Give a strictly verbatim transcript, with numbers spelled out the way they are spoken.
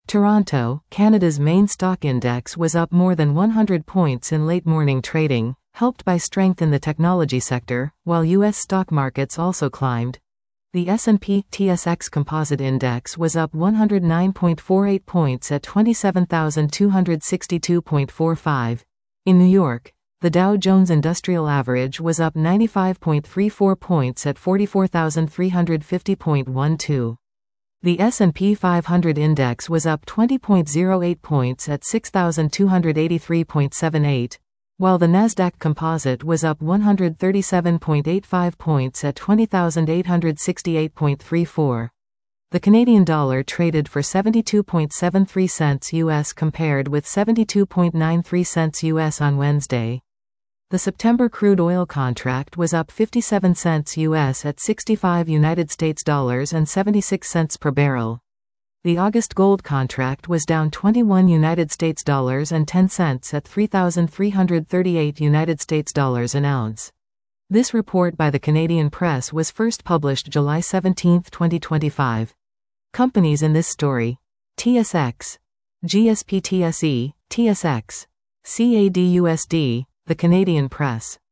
Toronto, Canada's main stock index was up more than one hundred points in late morning trading, helped by strength in the technology sector, while U S stock markets also climbed. The S and P T S X Composite Index was up one hundred nine point four eight points at twenty-seven thousand two hundred sixty-two point four five. In New York, the Dow Jones Industrial Average was up ninety-five point three four points at forty-four thousand three hundred fifty point one two. The S and P five hundred Index was up twenty point zero eight points at six thousand two hundred eighty-three point seven eight, while the Nasdaq Composite was up one hundred thirty-seven point eight five points at twenty thousand eight hundred sixty-eight point three four. The Canadian dollar traded for seventy-two point seven three cents U S compared with seventy-two point nine three cents U S on Wednesday. The September crude oil contract was up fifty-seven cents U S at sixty-five United States dollars and seventy-six cents per barrel. The August gold contract was down twenty-one United States dollars and ten cents at three thousand three hundred thirty-eight United States dollars an ounce. This report by the Canadian Press was first published July seventeenth, twenty twenty-five. Companies in this story: T S X, G S P T S E, T S X, C A D U S D, The Canadian Press.